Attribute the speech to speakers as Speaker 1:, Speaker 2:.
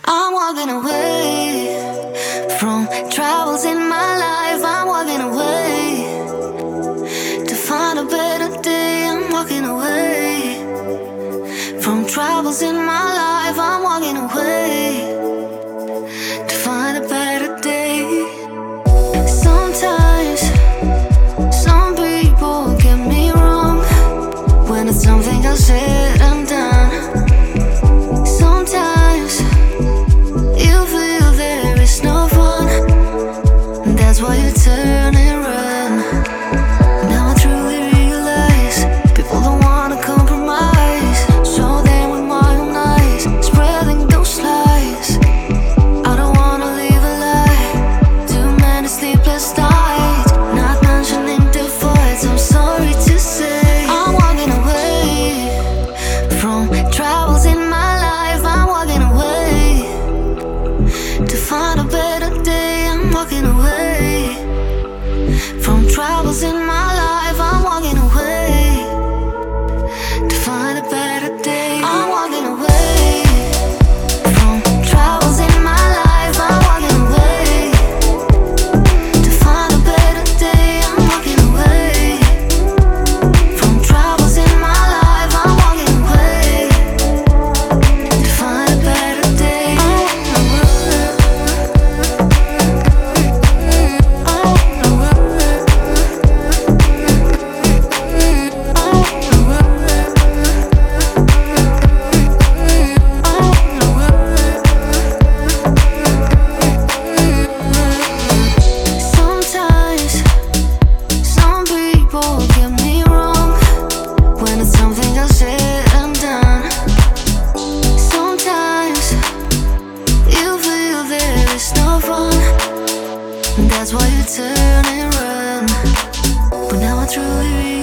Speaker 1: I'm walking away from troubles in my life. I'm walking away to find a better day. I'm walking away from troubles in my life. I'm walking away to find a better day. Sometimes some people get me wrong when it's something I said and done. Sometimes you feel there is no fun, that's why you turn and run. Now I truly realize people don't wanna compromise, so then with my own eyes spreading those lies. I don't wanna live a lie, too many sleepless nights, not mentioning the fights. I'm sorry to say I'm walking away from troubles in my life. I'm walking away to find a better day. I'm walking away from troubles in my life. I'm walking away to find a better day. I'm walking away from troubles in my life. I'm walking away to find a better day. I'm walking away from troubles in my life. I'm walking away to find a better day. Sometimes some people get me wrong when it's something I said and done. Sometimes you feel there is no fun, that's why you turn and run. But now I truly realize